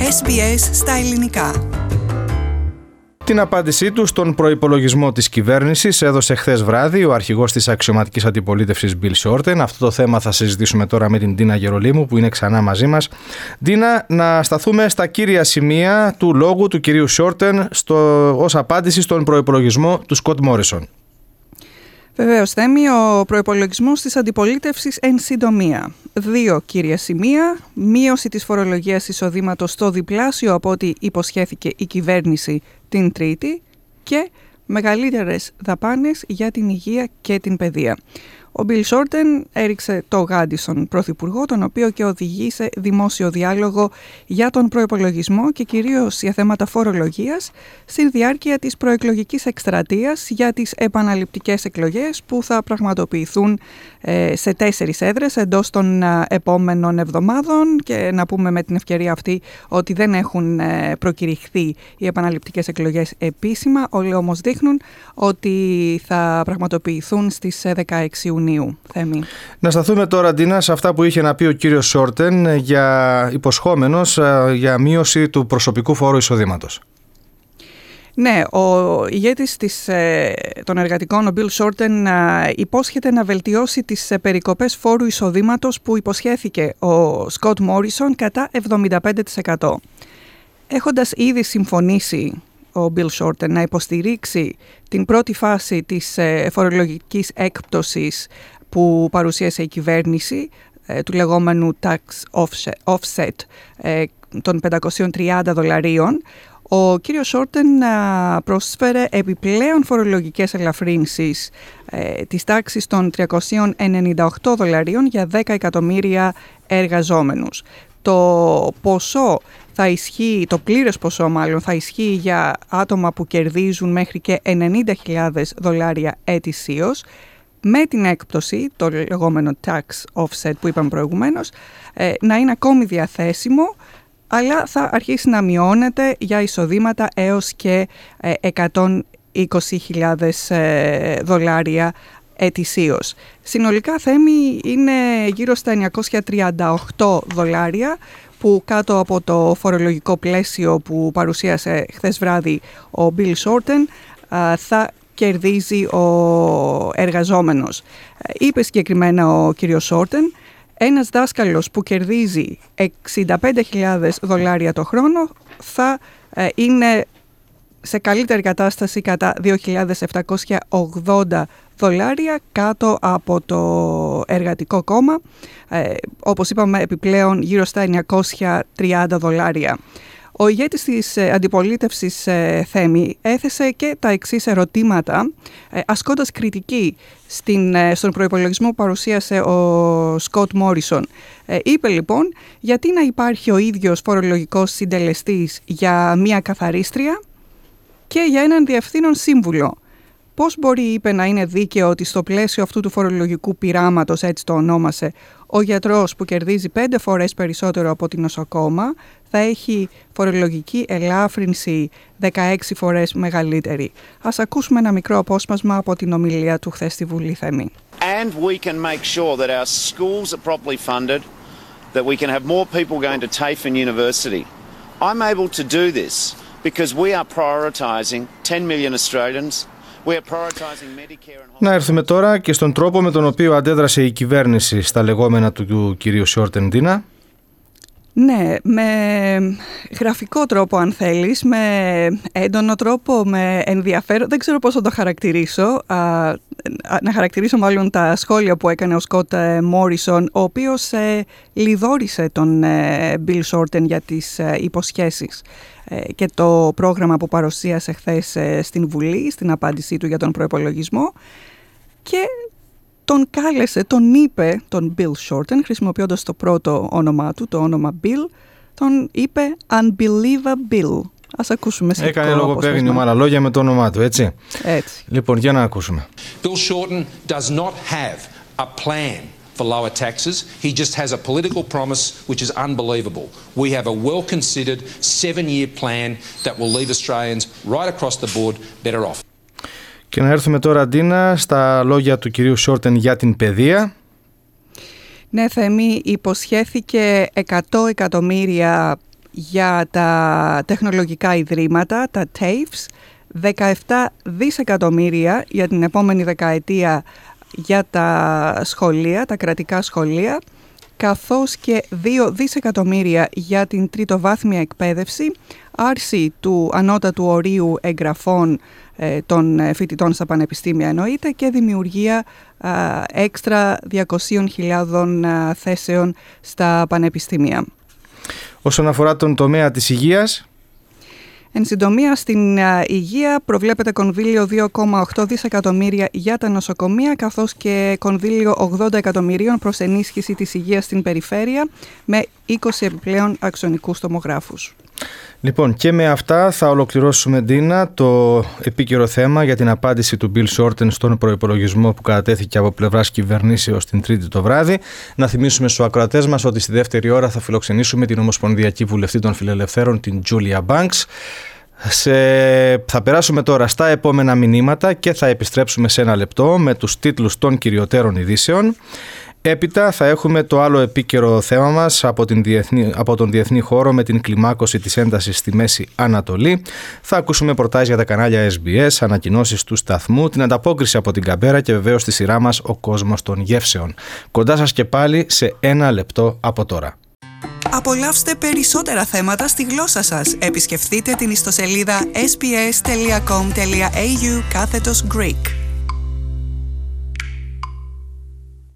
SBS στα ελληνικά. Την απάντησή του στον προϋπολογισμό της κυβέρνησης έδωσε χθες βράδυ ο αρχηγός της αξιωματικής αντιπολίτευσης Bill Shorten. Αυτό το θέμα θα συζητήσουμε τώρα με την Ντίνα Γερολίμου που είναι ξανά μαζί μας. Ντίνα, να σταθούμε στα κύρια σημεία του λόγου του κυρίου Shorten ως απάντηση στον προϋπολογισμό του Σκοτ Μόρισον. Βεβαίως, Θέμη, ο προϋπολογισμός της αντιπολίτευσης εν συντομία. 2 κύρια σημεία. Μείωση της φορολογίας εισοδήματος στο διπλάσιο από ό,τι υποσχέθηκε η κυβέρνηση την Τρίτη και μεγαλύτερες δαπάνες για την υγεία και την παιδεία. Ο Bill Shorten έριξε το γάντι στον Πρωθυπουργό, τον οποίο και οδηγεί σε δημόσιο διάλογο για τον προϋπολογισμό και κυρίως για θέματα φορολογίας στη διάρκεια της προεκλογικής εκστρατείας για τις επαναληπτικές εκλογές που θα πραγματοποιηθούν σε 4 έδρες εντός των επόμενων εβδομάδων, και να πούμε με την ευκαιρία αυτή ότι δεν έχουν προκηρυχθεί οι επαναληπτικές εκλογές επίσημα, όλοι όμως δείχνουν ότι θα πραγματοποιηθούν στις 16 Ιουνίου. Θέμη. Να σταθούμε τώρα, Ντίνα, σε αυτά που είχε να πει ο κύριος Shorten υποσχόμενος για μείωση του προσωπικού φόρου εισοδήματος. Ναι, ο ηγέτης των εργατικών, ο Bill Shorten, υπόσχεται να βελτιώσει τις περικοπές φόρου εισοδήματος που υποσχέθηκε ο Σκοτ Μόρισον κατά 75%. Έχοντας ήδη συμφωνήσει ο Bill Shorten να υποστηρίξει την πρώτη φάση της φορολογικής έκπτωσης που παρουσίασε η κυβέρνηση, του λεγόμενου tax offset των $530, ο κύριος Shorten πρόσφερε επιπλέον φορολογικές ελαφρύνσεις της τάξης των $398 για 10 εκατομμύρια εργαζόμενους. Το ποσό θα ισχύει, το πλήρες ποσό μάλλον, θα ισχύει για άτομα που κερδίζουν μέχρι και $90,000 ετησίως, με την έκπτωση, το λεγόμενο tax offset που είπαμε προηγουμένως, να είναι ακόμη διαθέσιμο, αλλά θα αρχίσει να μειώνεται για εισοδήματα έως και $120,000 ετησίως. Συνολικά, Θέμη, είναι γύρω στα $938 που κάτω από το φορολογικό πλαίσιο που παρουσίασε χθες βράδυ ο Bill Shorten θα κερδίζει ο εργαζόμενος. Είπε συγκεκριμένα ο κύριος Shorten, ένας δάσκαλος που κερδίζει $65,000 το χρόνο θα είναι σε καλύτερη κατάσταση κατά $2,780 κάτω από το Εργατικό Κόμμα, όπως είπαμε επιπλέον γύρω στα $930. Ο ηγέτης της αντιπολίτευσης, Θέμη, έθεσε και τα εξής ερωτήματα, ασκώντας κριτική στον προϋπολογισμό που παρουσίασε ο Σκοτ Μόρισον. Είπε λοιπόν, γιατί να υπάρχει ο ίδιος φορολογικός συντελεστής για μία καθαρίστρια και για έναν διευθύνων σύμβουλο? Πώς μπορεί, είπε, να είναι δίκαιο ότι στο πλαίσιο αυτού του φορολογικού πειράματος, έτσι το ονόμασε, ο γιατρός που κερδίζει 5 φορές περισσότερο από την νοσοκόμα θα έχει φορολογική ελάφρυνση 16 φορές μεγαλύτερη? Ας ακούσουμε ένα μικρό απόσπασμα από την ομιλία του χθες στη Βουλή, Θέμη. And we can make sure that our schools are properly funded, that we can have more people going to TAFE and university. I'm able to do this because we are prioritising 10 million Australians. Να έρθουμε τώρα και στον τρόπο με τον οποίο αντέδρασε η κυβέρνηση στα λεγόμενα του κυρίου Shorten, Ντίνα. Ναι, με γραφικό τρόπο αν θέλεις, με έντονο τρόπο, με ενδιαφέρον. Δεν ξέρω πώς θα το χαρακτηρίσω. Να χαρακτηρίσω μάλλον τα σχόλια που έκανε ο Σκοτ Μόρισον, ο οποίος λιδόρισε τον Bill Shorten για τις υποσχέσεις και το πρόγραμμα που παρουσίασε χθες στην Βουλή, στην απάντησή του για τον προϋπολογισμό, και τον κάλεσε, τον είπε, τον Bill Shorten, χρησιμοποιώντας το πρώτο όνομά του, το όνομα Bill, τον είπε Unbelievable. Ας ακούσουμε σχετικό. Έκανε λογοπαίγνιο με άλλα λόγια με το όνομά του, έτσι. Έτσι. Λοιπόν, για να ακούσουμε. Bill Shorten does not have a plan for lower taxes. He just has a political promise which is unbelievable. We have a well-considered 7-year plan that will leave Australians right across the board better off. Και να έρθουμε τώρα, Ντίνα, στα λόγια του κυρίου Shorten για την παιδεία. Ναι, Θέμη, υποσχέθηκε 100 εκατομμύρια για τα τεχνολογικά ιδρύματα, τα TAFEs, 17 δισεκατομμύρια για την επόμενη δεκαετία για τα σχολεία, τα κρατικά σχολεία, καθώς και 2 δισεκατομμύρια για την τριτοβάθμια εκπαίδευση, άρση του ανώτατου ορίου εγγραφών των φοιτητών στα πανεπιστήμια εννοείται, και δημιουργία έξτρα 200.000 θέσεων στα πανεπιστήμια. Όσον αφορά τον τομέα της υγείας, εν συντομία, στην υγεία προβλέπεται κονδύλιο 2,8 δισεκατομμύρια για τα νοσοκομεία, καθώς και κονδύλιο 80 εκατομμυρίων προς ενίσχυση της υγείας στην περιφέρεια, με 20 επιπλέον αξονικούς τομογράφους. Λοιπόν, και με αυτά θα ολοκληρώσουμε, Ντίνα, το επίκαιρο θέμα για την απάντηση του Bill Shorten στον προϋπολογισμό που κατατέθηκε από πλευράς κυβερνήσεως την Τρίτη το βράδυ. Να θυμίσουμε στους ακροατές μας ότι στη δεύτερη ώρα θα φιλοξενήσουμε την Ομοσπονδιακή Βουλευτή των Φιλελευθέρων, την Julia Banks. Θα περάσουμε τώρα στα επόμενα μηνύματα και θα επιστρέψουμε σε ένα λεπτό με τους τίτλους των κυριωτέρων ειδήσεων. Έπειτα θα έχουμε το άλλο επίκαιρο θέμα μας από τον διεθνή χώρο με την κλιμάκωση της έντασης στη Μέση Ανατολή. Θα ακούσουμε προτάσεις για τα κανάλια SBS, ανακοινώσεις του σταθμού, την ανταπόκριση από την Καμπέρα και βεβαίως στη σειρά μας ο κόσμος των γεύσεων. Κοντά σας και πάλι σε ένα λεπτό από τώρα. Απολαύστε περισσότερα θέματα στη γλώσσα σας. Επισκεφτείτε την ιστοσελίδα sbs.com.au/Greek.